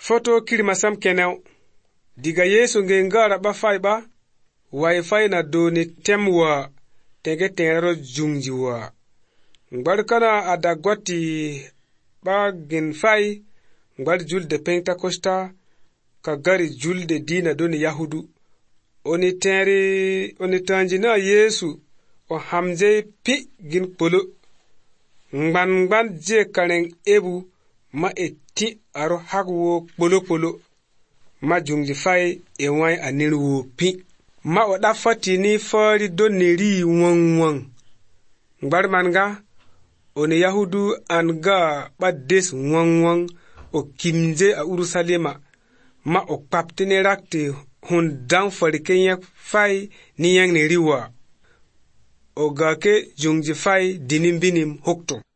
Foto kirimasam kenew. Diga Yesu ngengara ba fay ba. Wi-Fi na doni temwa. Tege tenero jungji wa. Ngbarkana adagwati ba gen fay. Ngbar julde Pentecosta. Kagari julde dina doni Yahudu. Oni tanjina Yesu. O hamze pi gin polo. Ngban je kaneng ebu. Ma eti aro hagwo polo. Ma jungli fay e wai anirwo pi. Ma oda fati ni fari doneri wang. Ngbar manga. Oni Yahudu anga ba des wang. O kimje a Urusalema. Ma o paptine rakte hun dan fari kenya fay ni yang neriwa. O gake jungji fay dinim binim hokto.